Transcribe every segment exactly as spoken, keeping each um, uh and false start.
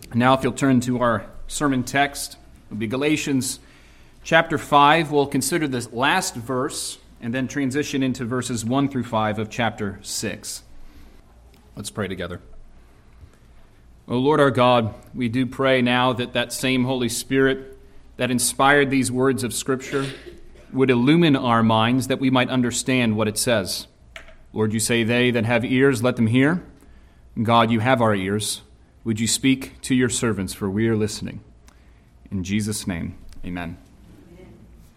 Now, if you'll turn to our sermon text, it will be Galatians chapter five. We'll consider the last verse and then transition into verses one through five of chapter six. Let's pray together. O Lord our God, we do pray now that that same Holy Spirit that inspired these words of Scripture would illumine our minds that we might understand what it says. Lord, you say, they that have ears, let them hear. God, you have our ears. Would you speak to your servants, for we are listening. In Jesus' name, amen. Amen.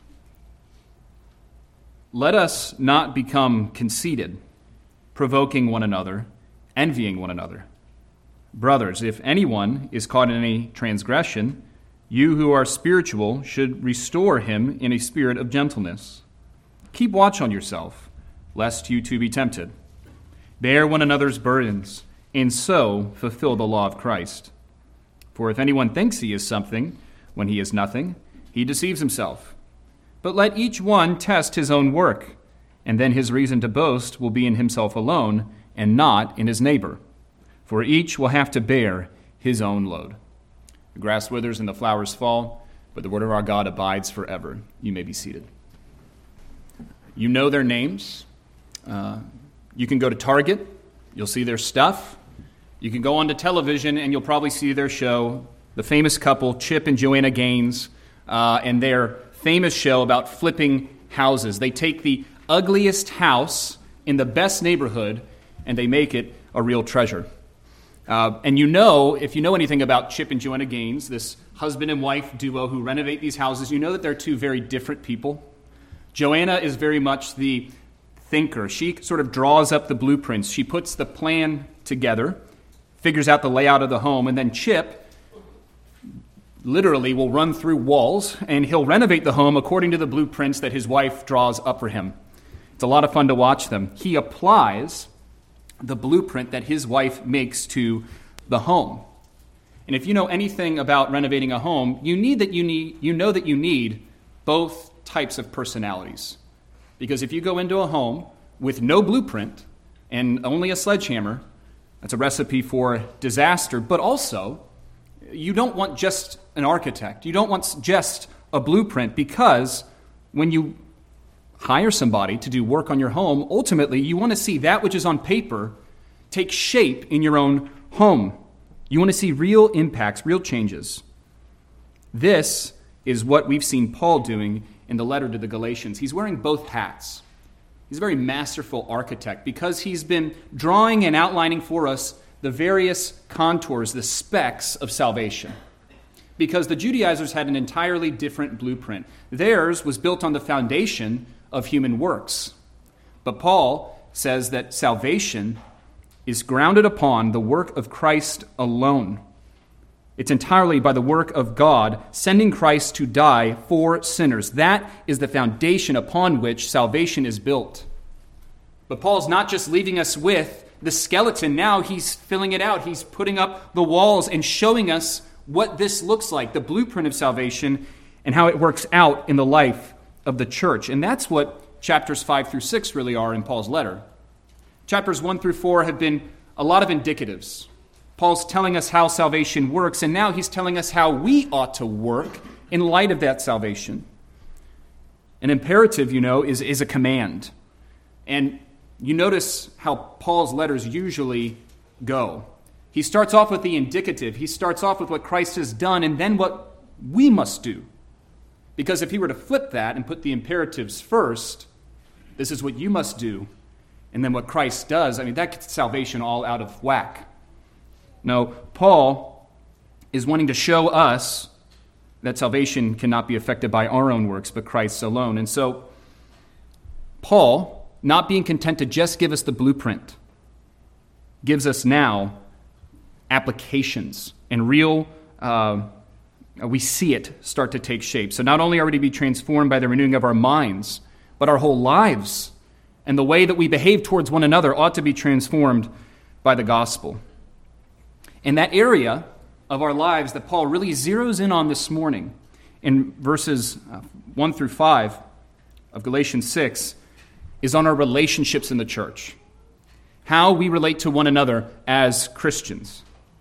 Let us not become conceited, provoking one another, envying one another. Brothers, if anyone is caught in any transgression, you who are spiritual should restore him in a spirit of gentleness. Keep watch on yourself, lest you too be tempted. Bear one another's burdens, and so fulfill the law of Christ. For if anyone thinks he is something when he is nothing, he deceives himself. But let each one test his own work, and then his reason to boast will be in himself alone, and not in his neighbor. For each will have to bear his own load. The grass withers and the flowers fall, but the word of our God abides forever. You may be seated. You know their names. Uh, you can go to Target. You'll see their stuff. You can go onto television, and you'll probably see their show, the famous couple, Chip and Joanna Gaines, uh, and their famous show about flipping houses. They take the ugliest house in the best neighborhood, and they make it a real treasure. Uh, and you know, if you know anything about Chip and Joanna Gaines, this husband and wife duo who renovate these houses, you know that they're two very different people. Joanna is very much the thinker. She sort of draws up the blueprints. She puts the plan together, figures out the layout of the home, and then Chip literally will run through walls, and he'll renovate the home according to the blueprints that his wife draws up for him. It's a lot of fun to watch them. He applies the blueprint that his wife makes to the home. And if you know anything about renovating a home, you need that you need you know that you need both types of personalities. Because if you go into a home with no blueprint and only a sledgehammer, that's a recipe for disaster. But also, you don't want just an architect. You don't want just a blueprint, because when you hire somebody to do work on your home, ultimately you want to see that which is on paper take shape in your own home. You want to see real impacts, real changes. This is what we've seen Paul doing in the letter to the Galatians. He's wearing both hats. He's a very masterful architect because he's been drawing and outlining for us the various contours, the specs of salvation. Because the Judaizers had an entirely different blueprint. Theirs was built on the foundation of human works. But Paul says that salvation is grounded upon the work of Christ alone. It's entirely by the work of God sending Christ to die for sinners. That is the foundation upon which salvation is built. But Paul's not just leaving us with the skeleton. Now he's filling it out. He's putting up the walls and showing us what this looks like, the blueprint of salvation and how it works out in the life of the church. And that's what chapters five through six really are in Paul's letter. Chapters one through four have been a lot of indicatives. Paul's telling us how salvation works, and now he's telling us how we ought to work in light of that salvation. An imperative, you know, is, is a command. And you notice how Paul's letters usually go. He starts off with the indicative. He starts off with what Christ has done, and then what we must do. Because if he were to flip that and put the imperatives first, this is what you must do, and then what Christ does, I mean, that gets salvation all out of whack. No, Paul is wanting to show us that salvation cannot be affected by our own works, but Christ's alone. And so, Paul, not being content to just give us the blueprint, gives us now applications and real, uh, we see it start to take shape. So not only are we to be transformed by the renewing of our minds, but our whole lives and the way that we behave towards one another ought to be transformed by the gospel. And that area of our lives that Paul really zeroes in on this morning in verses one through five of Galatians six is on our relationships in the church. How we relate to one another as Christians.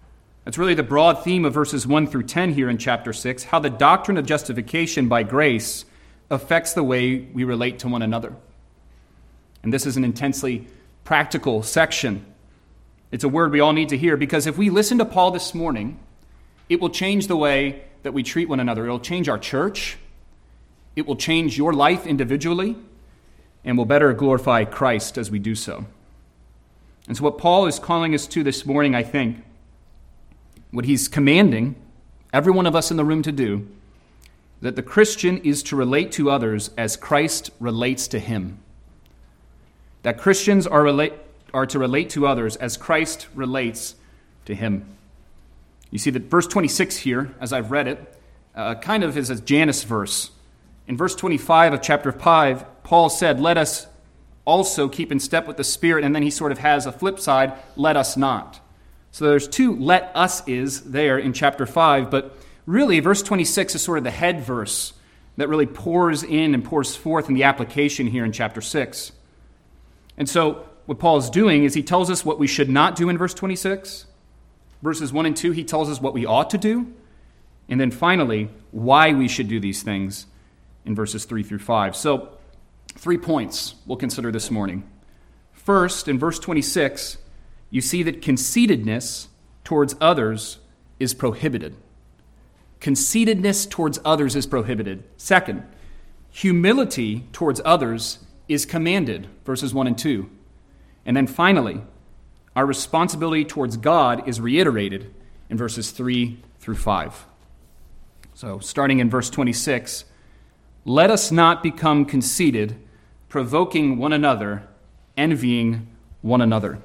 That's really the broad theme of verses one through ten here in chapter six, how the doctrine of justification by grace affects the way we relate to one another. And this is an intensely practical section. It's a word we all need to hear, because if we listen to Paul this morning, it will change the way that we treat one another. It will change our church. It will change your life individually, and will better glorify Christ as we do so. And so what Paul is calling us to this morning, I think, what he's commanding every one of us in the room to do, that the Christian is to relate to others as Christ relates to him. That Christians are relate are to relate to others as Christ relates to him. You see that verse twenty-six here, as I've read it, uh, kind of is a Janus verse. In verse twenty-five of chapter five, Paul said, let us also keep in step with the Spirit, and then he sort of has a flip side, let us not. So there's two let us is there in chapter five, but really verse twenty-six is sort of the head verse that really pours in and pours forth in the application here in chapter six. And so what Paul is doing is he tells us what we should not do in verse twenty-six. Verses one and two, he tells us what we ought to do. And then finally, why we should do these things in verses three through five. So three points we'll consider this morning. First, in verse twenty-six, you see that conceitedness towards others is prohibited. Conceitedness towards others is prohibited. Second, humility towards others is commanded, verses one and two. And then finally, our responsibility towards God is reiterated in verses three through five. So, starting in verse twenty-six, let us not become conceited, provoking one another, envying one another.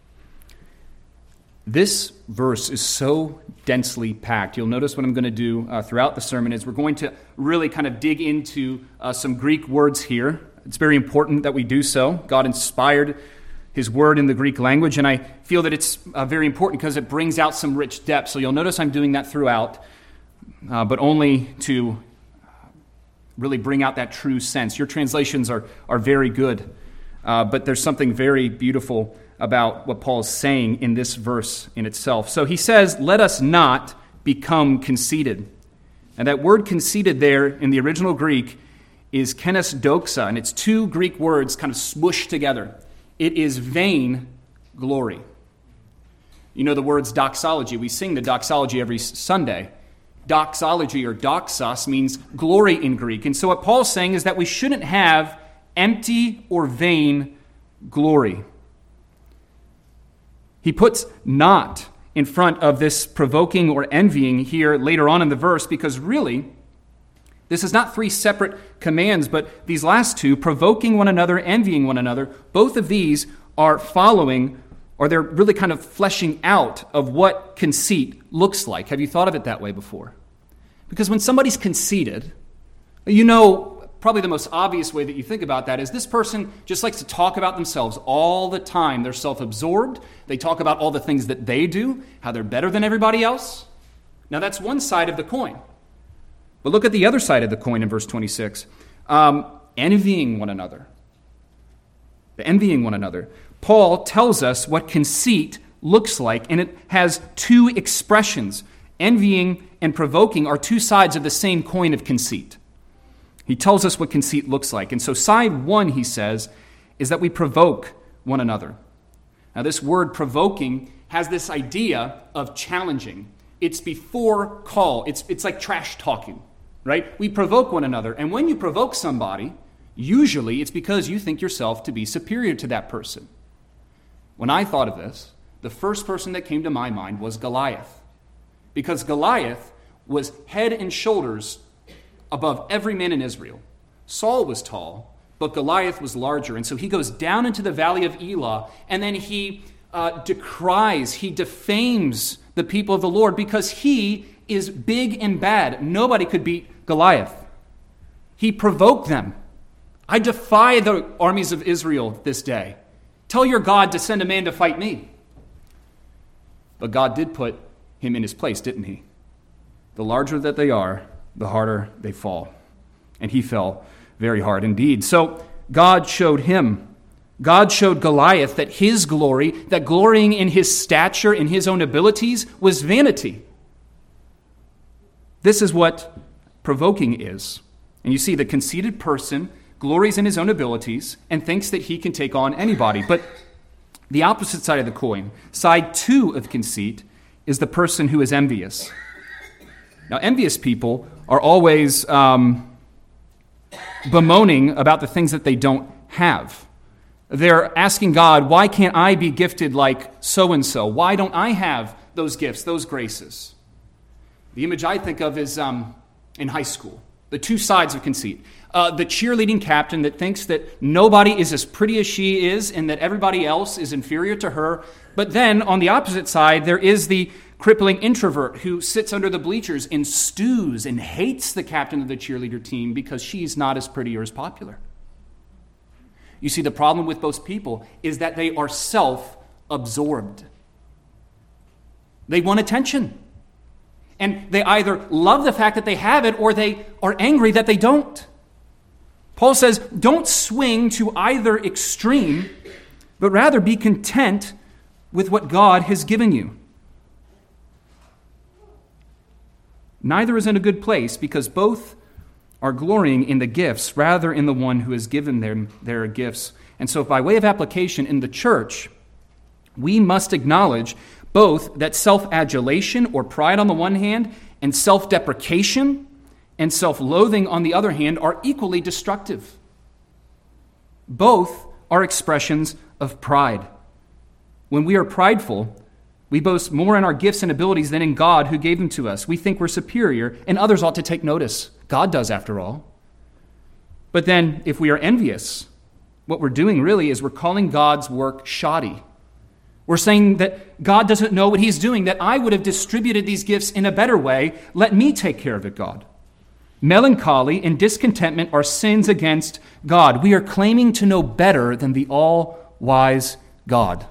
This verse is so densely packed. You'll notice what I'm going to do uh, throughout the sermon is we're going to really kind of dig into uh, some Greek words here. It's very important that we do so. God inspired his word in the Greek language, and I feel that it's uh, very important because it brings out some rich depth. So you'll notice I'm doing that throughout, uh, but only to really bring out that true sense. Your translations are, are very good, uh, but there's something very beautiful about what Paul is saying in this verse in itself. So he says, let us not become conceited. And that word conceited there in the original Greek is kenes doxa, and it's two Greek words kind of smooshed together. It is vain glory. You know the words doxology. We sing the doxology every Sunday. Doxology or doxos means glory in Greek. And so what Paul's saying is that we shouldn't have empty or vain glory. He puts not in front of this provoking or envying here later on in the verse because really, this is not three separate commands, but these last two, provoking one another, envying one another, both of these are following, or they're really kind of fleshing out of what conceit looks like. Have you thought of it that way before? Because when somebody's conceited, you know, probably the most obvious way that you think about that is this person just likes to talk about themselves all the time. They're self-absorbed. They talk about all the things that they do, how they're better than everybody else. Now that's one side of the coin. But look at the other side of the coin in verse twenty-six. Um, envying one another. Envying one another. Paul tells us what conceit looks like, and it has two expressions. Envying and provoking are two sides of the same coin of conceit. He tells us what conceit looks like. And so side one, he says, is that we provoke one another. Now this word provoking has this idea of challenging. It's before call. It's, it's like trash talking, right? We provoke one another. And when you provoke somebody, usually it's because you think yourself to be superior to that person. When I thought of this, the first person that came to my mind was Goliath. Because Goliath was head and shoulders above every man in Israel. Saul was tall, but Goliath was larger. And so he goes down into the valley of Elah, and then he uh, decries, he defames the people of the Lord because he is big and bad. Nobody could beat Goliath. He provoked them. I defy the armies of Israel this day. Tell your God to send a man to fight me. But God did put him in his place, didn't he? The larger that they are, the harder they fall. And he fell very hard indeed. So God showed him God showed Goliath that his glory, that glorying in his stature, in his own abilities, was vanity. This is what provoking is. And you see, the conceited person glories in his own abilities and thinks that he can take on anybody. But the opposite side of the coin, side two of conceit, is the person who is envious. Now, envious people are always um, bemoaning about the things that they don't have. They're asking God, why can't I be gifted like so-and-so? Why don't I have those gifts, those graces? The image I think of is um, in high school, the two sides of conceit. Uh, the cheerleading captain that thinks that nobody is as pretty as she is and that everybody else is inferior to her. But then on the opposite side, there is the crippling introvert who sits under the bleachers and stews and hates the captain of the cheerleader team because she's not as pretty or as popular. You see, the problem with those people is that they are self-absorbed. They want attention. And they either love the fact that they have it or they are angry that they don't. Paul says, don't swing to either extreme, but rather be content with what God has given you. Neither is in a good place because both are glorying in the gifts rather in the one who has given them their gifts. And so by way of application in the church, we must acknowledge both that self-adulation or pride on the one hand and self-deprecation and self-loathing on the other hand are equally destructive. Both are expressions of pride. When we are prideful, we boast more in our gifts and abilities than in God who gave them to us. We think we're superior, and others ought to take notice. God does, after all. But then, if we are envious, what we're doing really is we're calling God's work shoddy. We're saying that God doesn't know what he's doing, that I would have distributed these gifts in a better way. Let me take care of it, God. Melancholy and discontentment are sins against God. We are claiming to know better than the all-wise God.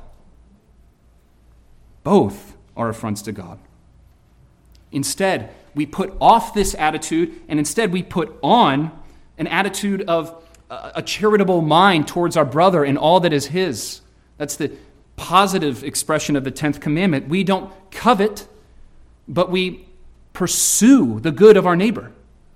Both are affronts to God. Instead, we put off this attitude, and instead we put on an attitude of a charitable mind towards our brother and all that is his. That's the positive expression of the tenth commandment. We don't covet, but we pursue the good of our neighbor.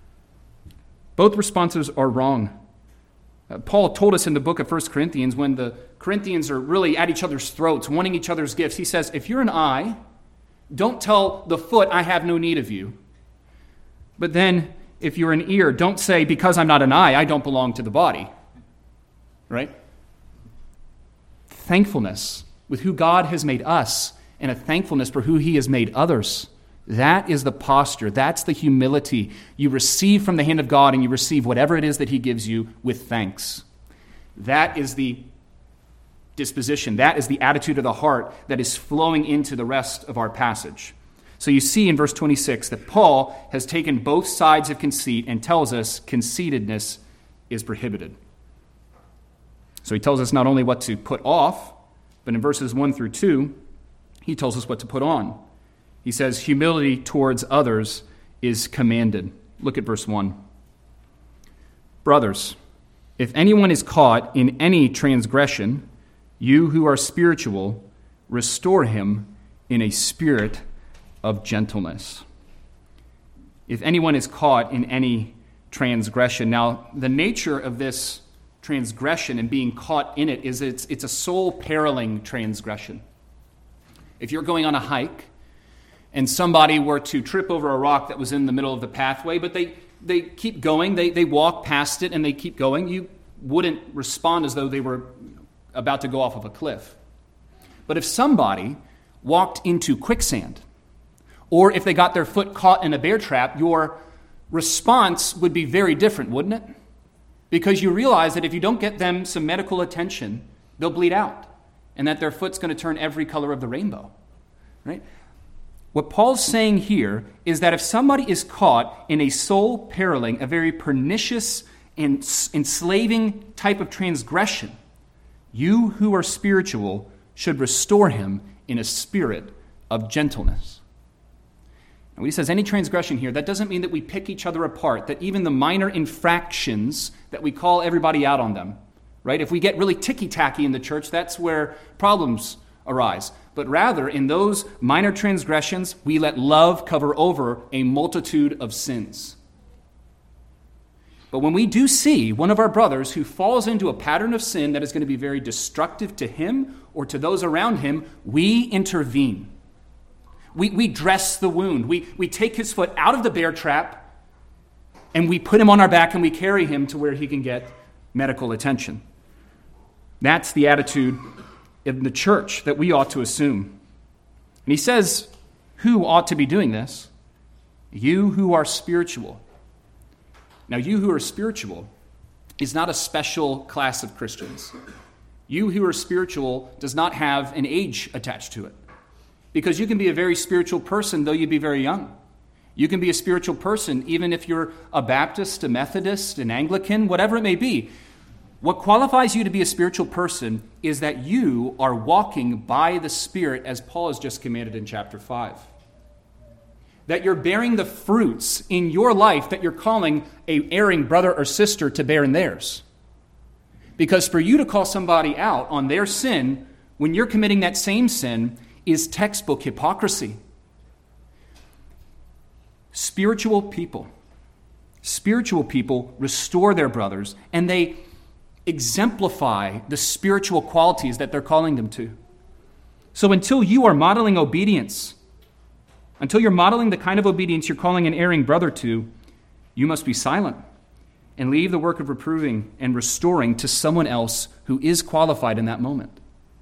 Both responses are wrong. Uh, Paul told us in the book of First Corinthians, when the Corinthians are really at each other's throats, wanting each other's gifts, he says, if you're an eye, don't tell the foot, I have no need of you. But then, if you're an ear, don't say, because I'm not an eye, I don't belong to the body. Right? Thankfulness with who God has made us, and a thankfulness for who he has made others. That is the posture. That's the humility. You receive from the hand of God, and you receive whatever it is that he gives you with thanks. That is the disposition. That is the attitude of the heart that is flowing into the rest of our passage. So you see in verse twenty-six that Paul has taken both sides of conceit and tells us conceitedness is prohibited. So he tells us not only what to put off, but in verses one through two, he tells us what to put on. He says humility towards others is commanded. Look at verse one. Brothers, if anyone is caught in any transgression, you who are spiritual, restore him in a spirit of gentleness. If anyone is caught in any transgression. Now, the nature of this transgression and being caught in it is it's, it's a soul-periling transgression. If you're going on a hike and somebody were to trip over a rock that was in the middle of the pathway, but they, they keep going, they, they walk past it and they keep going, you wouldn't respond as though they were about to go off of a cliff. But if somebody walked into quicksand, or if they got their foot caught in a bear trap, your response would be very different, wouldn't it? Because you realize that if you don't get them some medical attention, they'll bleed out, and that their foot's going to turn every color of the rainbow. Right? What Paul's saying here is that if somebody is caught in a soul-periling, a very pernicious and enslaving type of transgression, you who are spiritual should restore him in a spirit of gentleness. And when he says any transgression here, that doesn't mean that we pick each other apart, that even the minor infractions, that we call everybody out on them, right? If we get really ticky-tacky in the church, that's where problems arise. But rather, in those minor transgressions, we let love cover over a multitude of sins. But when we do see one of our brothers who falls into a pattern of sin that is going to be very destructive to him or to those around him, we intervene. We, we dress the wound. We, we take his foot out of the bear trap and we put him on our back and we carry him to where he can get medical attention. That's the attitude in the church that we ought to assume. And he says, who ought to be doing this? You who are spiritual. Now, you who are spiritual is not a special class of Christians. You who are spiritual does not have an age attached to it. Because you can be a very spiritual person, though you be very young. You can be a spiritual person, even if you're a Baptist, a Methodist, an Anglican, whatever it may be. What qualifies you to be a spiritual person is that you are walking by the Spirit, as Paul has just commanded in chapter five. That you're bearing the fruits in your life that you're calling a erring brother or sister to bear in theirs. Because for you to call somebody out on their sin when you're committing that same sin is textbook hypocrisy. Spiritual people, spiritual people restore their brothers and they exemplify the spiritual qualities that they're calling them to. So until you are modeling obedience, until you're modeling the kind of obedience you're calling an erring brother to, you must be silent and leave the work of reproving and restoring to someone else who is qualified in that moment.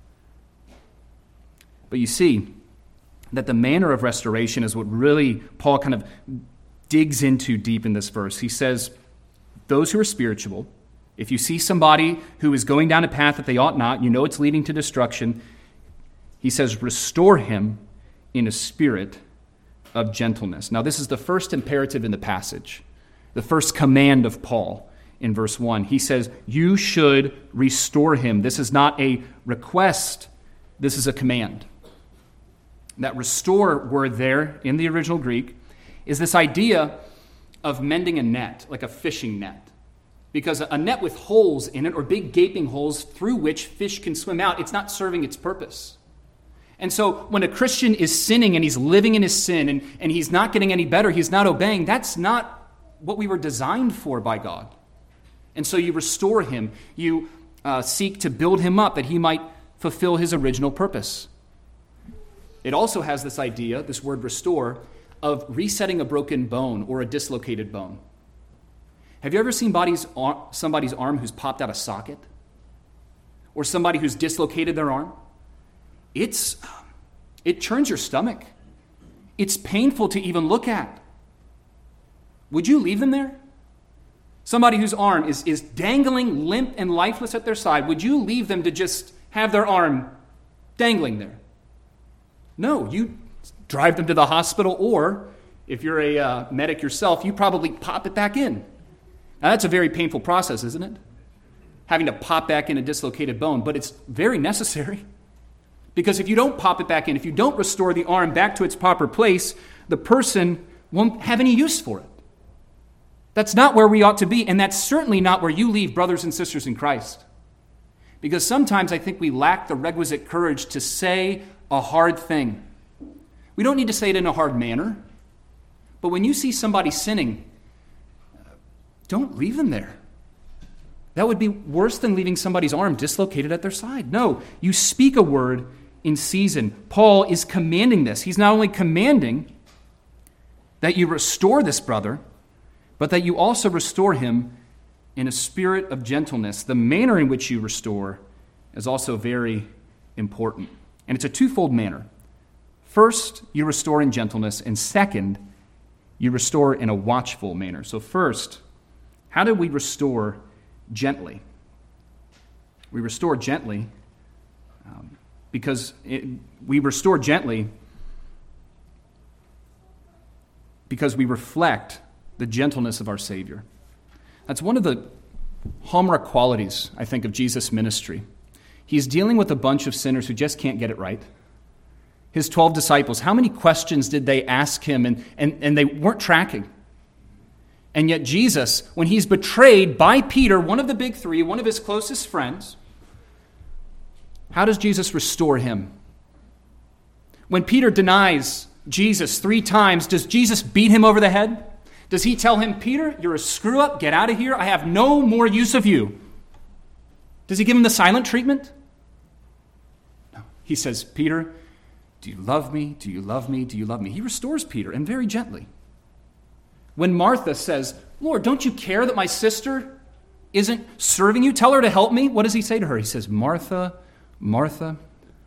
But you see that the manner of restoration is what really Paul kind of digs into deep in this verse. He says, those who are spiritual, if you see somebody who is going down a path that they ought not, you know it's leading to destruction, he says, restore him in a spirit of gentleness. Now, this is the first imperative in the passage, the first command of Paul in verse one. He says, you should restore him. This is not a request, this is a command. That restore word there in the original Greek is this idea of mending a net, like a fishing net. Because a net with holes in it, or big gaping holes through which fish can swim out, it's not serving its purpose. And so when a Christian is sinning and he's living in his sin and, and he's not getting any better, he's not obeying, that's not what we were designed for by God. And so you restore him. You uh, seek to build him up that he might fulfill his original purpose. It also has this idea, this word restore, of resetting a broken bone or a dislocated bone. Have you ever seen body's, somebody's arm who's popped out of socket? Or somebody who's dislocated their arm? It's, it churns your stomach. It's painful to even look at. Would you leave them there? Somebody whose arm is, is dangling limp and lifeless at their side, would you leave them to just have their arm dangling there? No, you drive them to the hospital, or if you're a uh, medic yourself, you probably pop it back in. Now, that's a very painful process, isn't it? Having to pop back in a dislocated bone, but it's very necessary. Because if you don't pop it back in, if you don't restore the arm back to its proper place, the person won't have any use for it. That's not where we ought to be, and that's certainly not where you leave brothers and sisters in Christ. Because sometimes I think we lack the requisite courage to say a hard thing. We don't need to say it in a hard manner, but when you see somebody sinning, don't leave them there. That would be worse than leaving somebody's arm dislocated at their side. No, you speak a word in season. Paul is commanding this. He's not only commanding that you restore this brother, but that you also restore him in a spirit of gentleness. The manner in which you restore is also very important. And it's a twofold manner. First, you restore in gentleness, and second, you restore in a watchful manner. So first, how do we restore gently? We restore gently um, because it, we restore gently because we reflect the gentleness of our Savior. That's one of the hallmark qualities, I think, of Jesus' ministry. He's dealing with a bunch of sinners who just can't get it right. His twelve disciples, how many questions did they ask him? And, and, and they weren't tracking. And yet Jesus, when he's betrayed by Peter, one of the big three, one of his closest friends, how does Jesus restore him? When Peter denies Jesus three times, does Jesus beat him over the head? Does he tell him, Peter, you're a screw-up, get out of here, I have no more use of you? Does he give him the silent treatment? No. He says, Peter, do you love me? Do you love me? Do you love me? He restores Peter, and very gently. When Martha says, Lord, don't you care that my sister isn't serving you? Tell her to help me. What does he say to her? He says, Martha, Martha.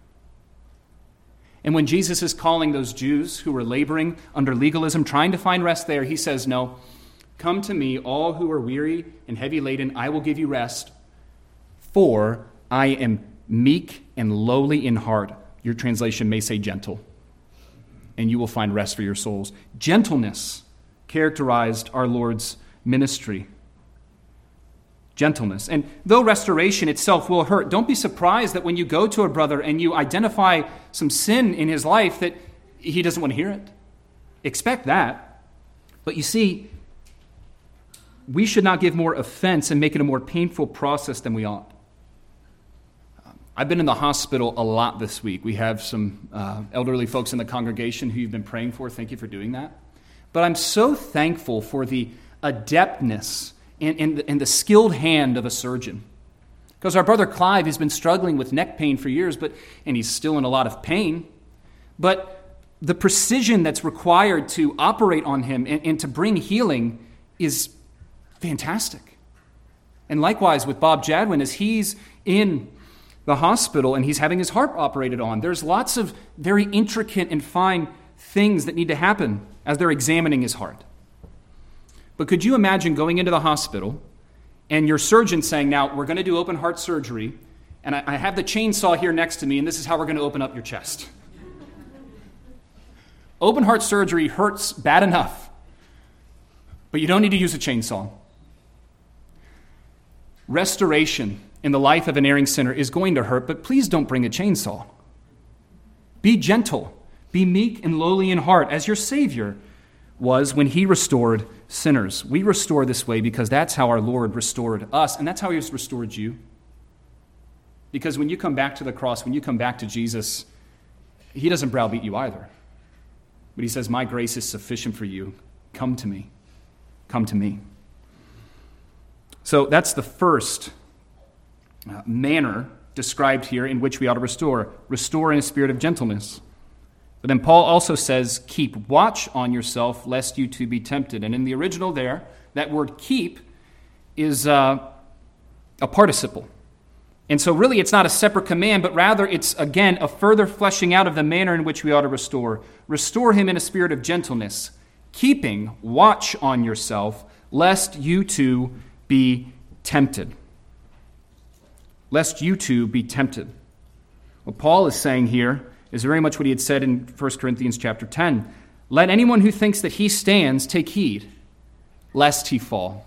And when Jesus is calling those Jews who were laboring under legalism, trying to find rest there, he says, no, come to me, all who are weary and heavy laden, I will give you rest, for I am meek and lowly in heart. Your translation may say gentle, and you will find rest for your souls. Gentleness characterized our Lord's ministry. Gentleness. And though restoration itself will hurt, don't be surprised that when you go to a brother and you identify some sin in his life that he doesn't want to hear it. Expect that. But you see, we should not give more offense and make it a more painful process than we ought. I've been in the hospital a lot this week. We have some uh, elderly folks in the congregation who you've been praying for. Thank you for doing that. But I'm so thankful for the adeptness and, and, and the skilled hand of a surgeon. Because our brother Clive has been struggling with neck pain for years, but and he's still in a lot of pain. But the precision that's required to operate on him and, and to bring healing is fantastic. And likewise with Bob Jadwin, as he's in the hospital and he's having his heart operated on, there's lots of very intricate and fine things that need to happen as they're examining his heart. But could you imagine going into the hospital and your surgeon saying, now, we're going to do open heart surgery, and I, I have the chainsaw here next to me, and this is how we're going to open up your chest. Open heart surgery hurts bad enough, but you don't need to use a chainsaw. Restoration in the life of an erring sinner is going to hurt, but please don't bring a chainsaw. Be gentle. Be meek and lowly in heart, as your Savior was when he restored sinners. We restore this way because that's how our Lord restored us, and that's how he has restored you. Because when you come back to the cross, when you come back to Jesus, he doesn't browbeat you either. But he says, my grace is sufficient for you. Come to me. Come to me. So that's the first uh, manner described here in which we ought to restore. Restore in a spirit of gentleness. But then Paul also says, keep watch on yourself, lest you too be tempted. And in the original there, that word keep is uh, a participle. And so really it's not a separate command, but rather it's, again, a further fleshing out of the manner in which we ought to restore. Restore him in a spirit of gentleness, keeping watch on yourself, lest you too be tempted. Lest you too be tempted. What Paul is saying here is very much what he had said in First Corinthians chapter ten. Let anyone who thinks that he stands take heed, lest he fall.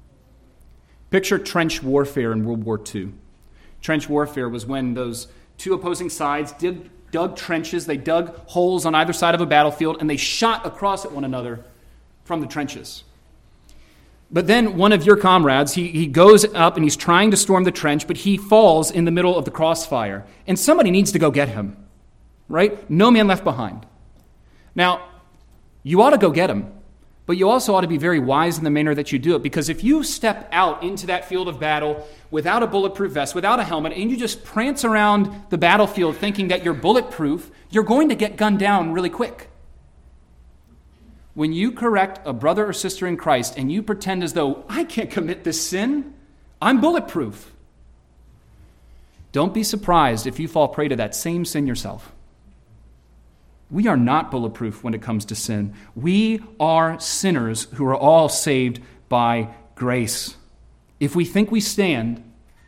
Picture trench warfare in World War Two. Trench warfare was when those two opposing sides did, dug trenches, they dug holes on either side of a battlefield, and they shot across at one another from the trenches. But then one of your comrades, he, he goes up and he's trying to storm the trench, but he falls in the middle of the crossfire. And somebody needs to go get him. Right? No man left behind. Now, you ought to go get him, but you also ought to be very wise in the manner that you do it, because if you step out into that field of battle without a bulletproof vest, without a helmet, and you just prance around the battlefield thinking that you're bulletproof, you're going to get gunned down really quick. When you correct a brother or sister in Christ and you pretend as though, I can't commit this sin, I'm bulletproof, don't be surprised if you fall prey to that same sin yourself. We are not bulletproof when it comes to sin. We are sinners who are all saved by grace. If we think we stand,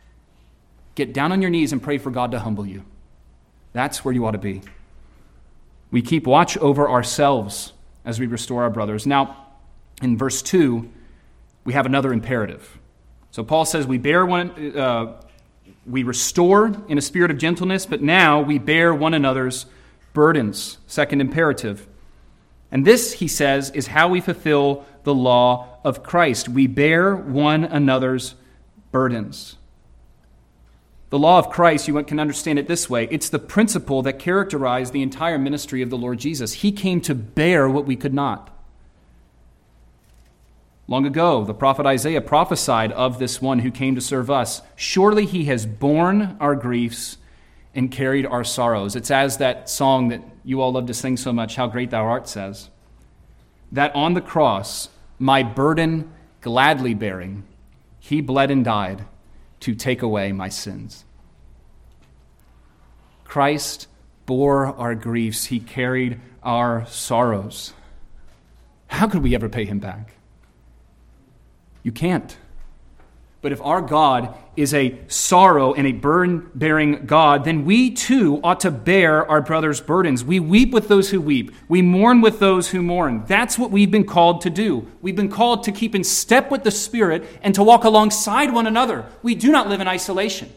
get down on your knees and pray for God to humble you. That's where you ought to be. We keep watch over ourselves as we restore our brothers. Now, in verse two, we have another imperative. So Paul says we bear one, uh, we restore in a spirit of gentleness, but now we bear one another's burdens. Second imperative. And this, he says, is how we fulfill the law of Christ. We bear one another's burdens. The law of Christ, you can understand it this way. It's the principle that characterized the entire ministry of the Lord Jesus. He came to bear what we could not. Long ago, the prophet Isaiah prophesied of this one who came to serve us. Surely he has borne our griefs and carried our sorrows. It's as that song that you all love to sing so much, How Great Thou Art, says. That on the cross, my burden gladly bearing, he bled and died to take away my sins. Christ bore our griefs. He carried our sorrows. How could we ever pay him back? You can't. But if our God is a sorrow and a burden-bearing God, then we too ought to bear our brother's burdens. We weep with those who weep. We mourn with those who mourn. That's what we've been called to do. We've been called to keep in step with the Spirit and to walk alongside one another. We do not live in isolation.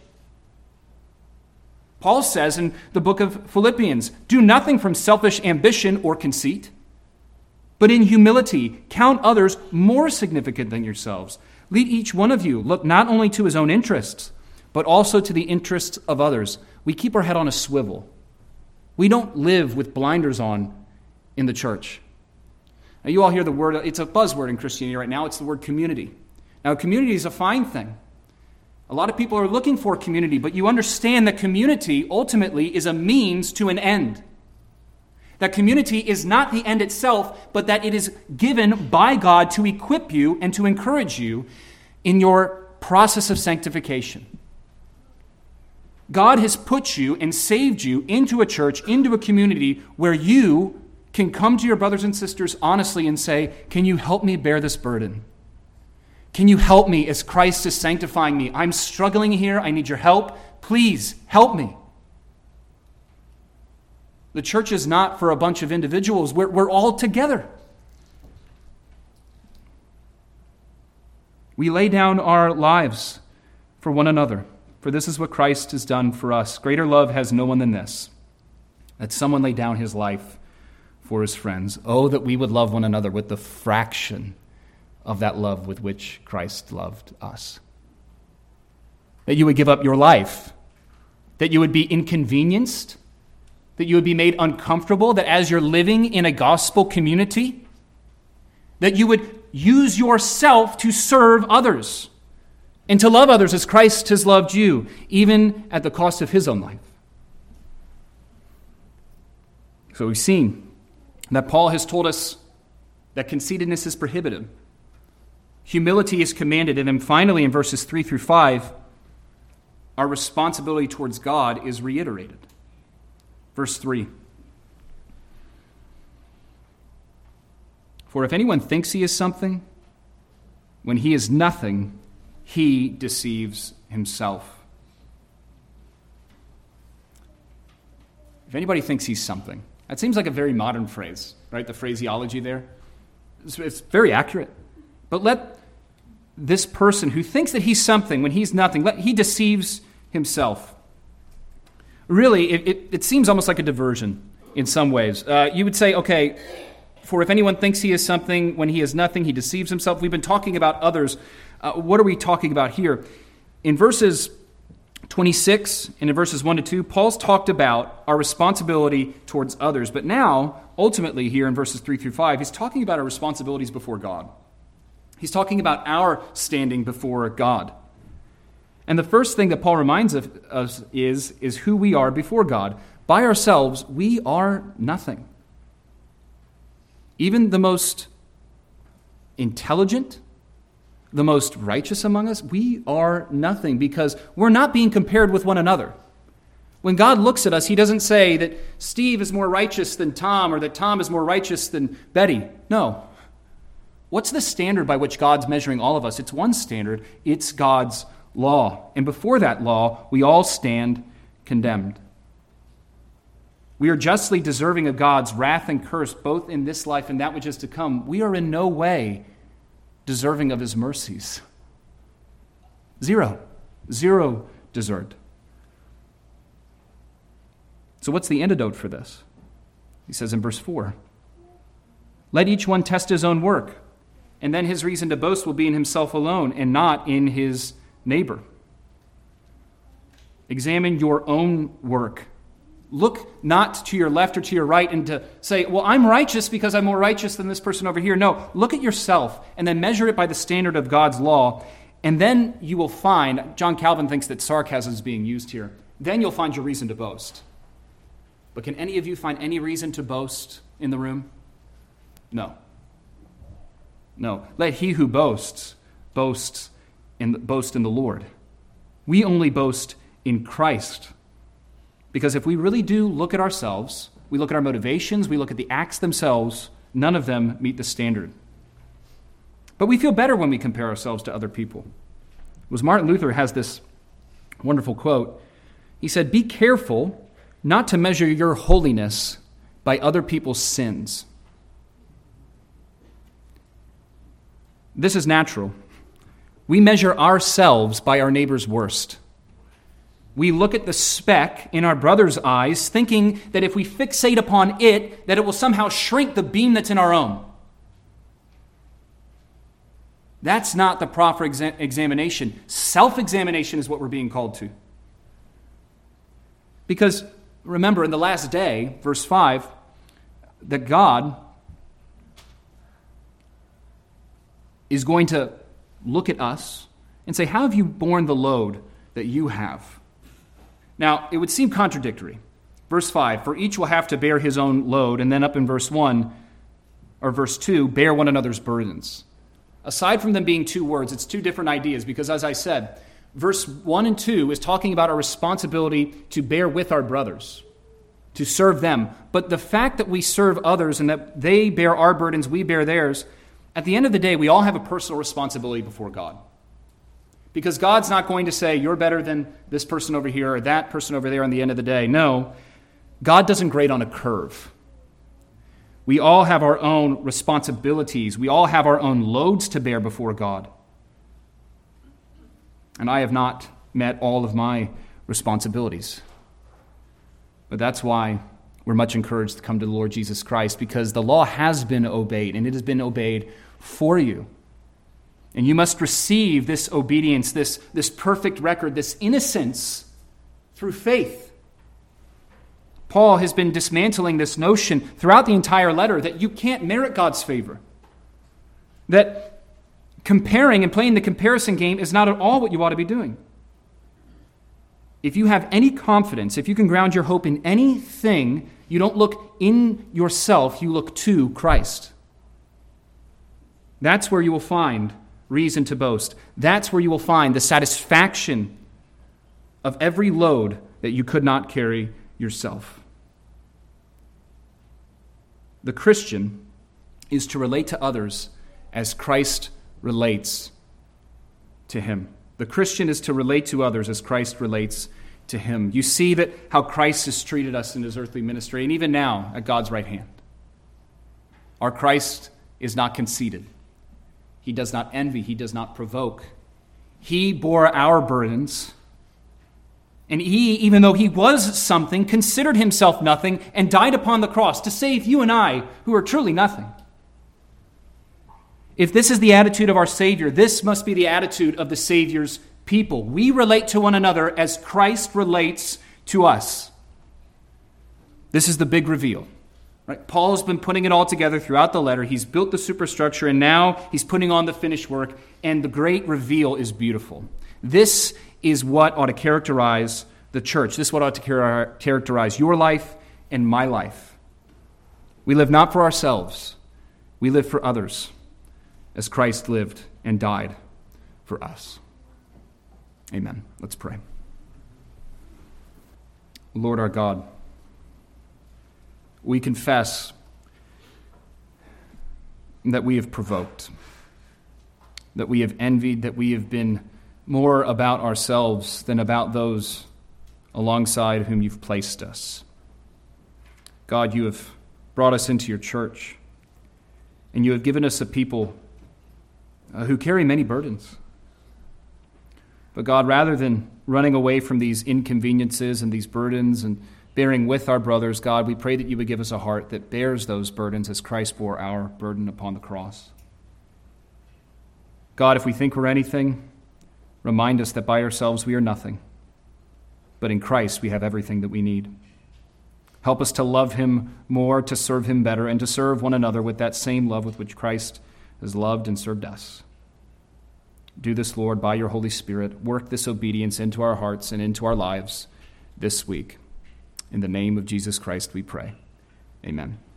Paul says in the book of Philippians, do nothing from selfish ambition or conceit, but in humility count others more significant than yourselves. Let each one of you look not only to his own interests, but also to the interests of others. We keep our head on a swivel. We don't live with blinders on in the church. Now, you all hear the word, it's a buzzword in Christianity right now, it's the word community. Now, community is a fine thing. A lot of people are looking for community, but you understand that community ultimately is a means to an end. That community is not the end itself, but that it is given by God to equip you and to encourage you in your process of sanctification. God has put you and saved you into a church, into a community where you can come to your brothers and sisters honestly and say, can you help me bear this burden? Can you help me as Christ is sanctifying me? I'm struggling here. I need your help. Please help me. The church is not for a bunch of individuals. We're, we're all together. We lay down our lives for one another, for this is what Christ has done for us. Greater love has no one than this, that someone lay down his life for his friends. Oh, that we would love one another with the fraction of that love with which Christ loved us. That you would give up your life, that you would be inconvenienced, that you would be made uncomfortable, that as you're living in a gospel community, that you would use yourself to serve others and to love others as Christ has loved you, even at the cost of his own life. So we've seen that Paul has told us that conceitedness is prohibited. Humility is commanded, and then finally in verses three through five, our responsibility towards God is reiterated. Verse three. For if anyone thinks he is something, when he is nothing, he deceives himself. If anybody thinks he's something, that seems like a very modern phrase, right? The phraseology there. It's, it's very accurate. But let this person who thinks that he's something when he's nothing, let, he deceives himself. Really, it, it, it seems almost like a diversion in some ways. Uh, you would say, okay, for if anyone thinks he is something when he is nothing, he deceives himself. We've been talking about others. Uh, what are we talking about here? In verses twenty-six and in verses one to two, Paul's talked about our responsibility towards others. But now, ultimately here in verses three through five, he's talking about our responsibilities before God. He's talking about our standing before God. And the first thing that Paul reminds us is, is who we are before God. By ourselves, we are nothing. Even the most intelligent, the most righteous among us, we are nothing because we're not being compared with one another. When God looks at us, he doesn't say that Steve is more righteous than Tom or that Tom is more righteous than Betty. No. What's the standard by which God's measuring all of us? It's one standard. It's God's law. And before that law, we all stand condemned. We are justly deserving of God's wrath and curse, both in this life and that which is to come. We are in no way deserving of his mercies. Zero. Zero deserved. So what's the antidote for this? He says in verse four, let each one test his own work, and then his reason to boast will be in himself alone and not in his neighbor. Examine your own work. Look not to your left or to your right and to say, well, I'm righteous because I'm more righteous than this person over here. No, look at yourself and then measure it by the standard of God's law. And then you will find, John Calvin thinks that sarcasm is being used here, then you'll find your reason to boast. But can any of you find any reason to boast in the room? No. No. Let he who boasts, boast in the, boast in the Lord. We only boast in Christ. Because if we really do look at ourselves, we look at our motivations, we look at the acts themselves, none of them meet the standard. But we feel better when we compare ourselves to other people. It was Martin Luther has this wonderful quote. He said, "Be careful not to measure your holiness by other people's sins." This is natural. We measure ourselves by our neighbor's worst. We look at the speck in our brother's eyes, thinking that if we fixate upon it, that it will somehow shrink the beam that's in our own. That's not the proper exa- examination. Self-examination is what we're being called to. Because, remember, in the last day, verse five, that God is going to look at us and say, how have you borne the load that you have? Now, it would seem contradictory. Verse five, for each will have to bear his own load. And then up in verse one, or verse two, bear one another's burdens. Aside from them being two words, it's two different ideas. Because as I said, verse one and two is talking about our responsibility to bear with our brothers, to serve them. But the fact that we serve others and that they bear our burdens, we bear theirs, at the end of the day, we all have a personal responsibility before God. Because God's not going to say, you're better than this person over here or that person over there on the end of the day. No, God doesn't grade on a curve. We all have our own responsibilities. We all have our own loads to bear before God. And I have not met all of my responsibilities. But that's why we're much encouraged to come to the Lord Jesus Christ, because the law has been obeyed, and it has been obeyed for you. And you must receive this obedience, this, this perfect record, this innocence through faith. Paul has been dismantling this notion throughout the entire letter that you can't merit God's favor. That comparing and playing the comparison game is not at all what you ought to be doing. If you have any confidence, if you can ground your hope in anything, you don't look in yourself, you look to Christ. That's where you will find reason to boast. That's where you will find the satisfaction of every load that you could not carry yourself. The Christian is to relate to others as Christ relates to him. The Christian is to relate to others as Christ relates to him. You see that how Christ has treated us in his earthly ministry, and even now at God's right hand. Our Christ is not conceited. He does not envy. He does not provoke. He bore our burdens. And he, even though he was something, considered himself nothing and died upon the cross to save you and I, who are truly nothing. If this is the attitude of our Savior, this must be the attitude of the Savior's people. We relate to one another as Christ relates to us. This is the big reveal. Right? Paul has been putting it all together throughout the letter. He's built the superstructure, and now he's putting on the finished work, and the great reveal is beautiful. This is what ought to characterize the church. This is what ought to char- characterize your life and my life. We live not for ourselves. We live for others, as Christ lived and died for us. Amen. Let's pray. Lord our God, we confess that we have provoked, that we have envied, that we have been more about ourselves than about those alongside whom you've placed us. God, you have brought us into your church, and you have given us a people uh, who carry many burdens. But God, rather than running away from these inconveniences and these burdens and bearing with our brothers, God, we pray that you would give us a heart that bears those burdens as Christ bore our burden upon the cross. God, if we think we're anything, remind us that by ourselves we are nothing, but in Christ we have everything that we need. Help us to love him more, to serve him better, and to serve one another with that same love with which Christ has loved and served us. Do this, Lord, by your Holy Spirit. Work this obedience into our hearts and into our lives this week. In the name of Jesus Christ we pray. Amen.